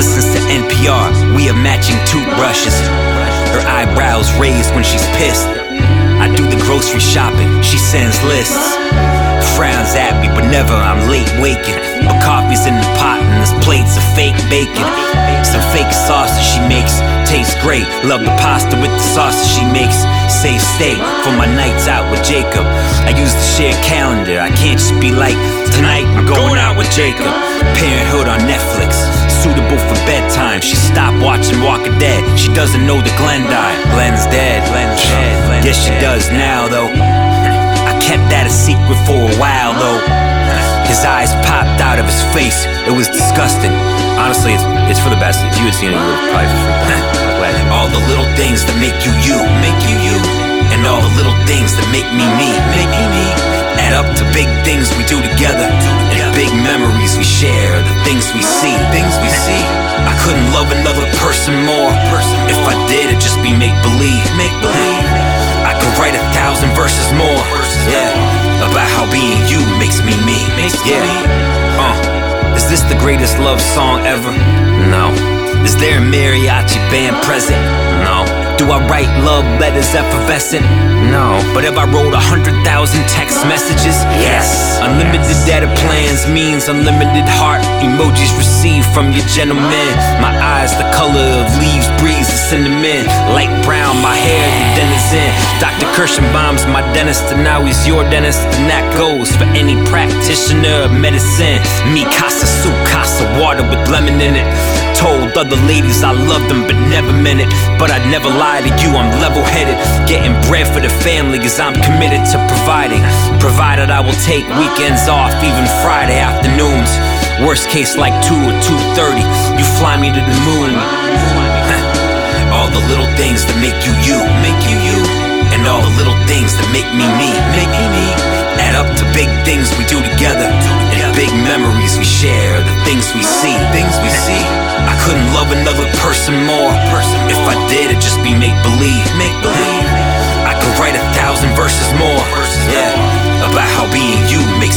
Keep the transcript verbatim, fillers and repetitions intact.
listens to N P R. We are matching toothbrushes. Her eyebrows raised when she's pissed. I do the grocery shopping, she sends lists. Frowns at me, but never, I'm late waking. But coffee's in the pot and there's plates of fake bacon. Some fake sausage she makes, tastes great. Love the pasta with the sausage she makes. Save steak for my nights out with Jacob. I use the shared calendar, I can't just be like, tonight I'm going out with Jacob. Parenthood on Netflix, suitable for bedtime. She stopped watching Walking Dead, she doesn't know that Glenn died. Glenn's dead, Glenn's dead. Yes, she does now though. I kept that a secret for a while though. His eyes popped out of his face, it was disgusting. Honestly, it's, it's for the best. If you had seen it, you would have probably freaked out. All the little things that make you you, make you you. And all the little things that make me me, make me me. Add up to big things we do together. And big memories we share, the things we see, things we see. I couldn't love another person more. If I did, it'd just be make-believe, make-believe. I could write a thousand verses more, yeah, about how being you makes me me, yeah. Uh, is this the greatest love song ever? No. Is there a mariachi band present? No. Do I write love letters effervescent? No. But have I wrote a hundred thousand text messages? Yes. Unlimited data plans means unlimited heart emojis received from your gentleman. My eyes the color of leaves, breeze, and cinnamon. Light brown, my hair, the denizen. Doctor Kirschenbaum's my dentist, and now he's your dentist. And that goes for any practitioner of medicine. Me casa soup, casa water with lemon in it. Told other ladies I love them but never meant it. But I'd never lie to you, I'm level-headed. Getting bread for the family cause I'm committed to providing. Provided I will take weekends off, even Friday afternoons. Worst case like two or two thirty, you fly me to the moon. All the little things that make you you, make you you. And all the little things that make me me, make me me. Add up to big things we do together. And big memories we share, the things we see, things we see. I couldn't love another person more. If I did, it'd just be make-believe, make-believe. I could write a thousand verses more, yeah, about how being you makes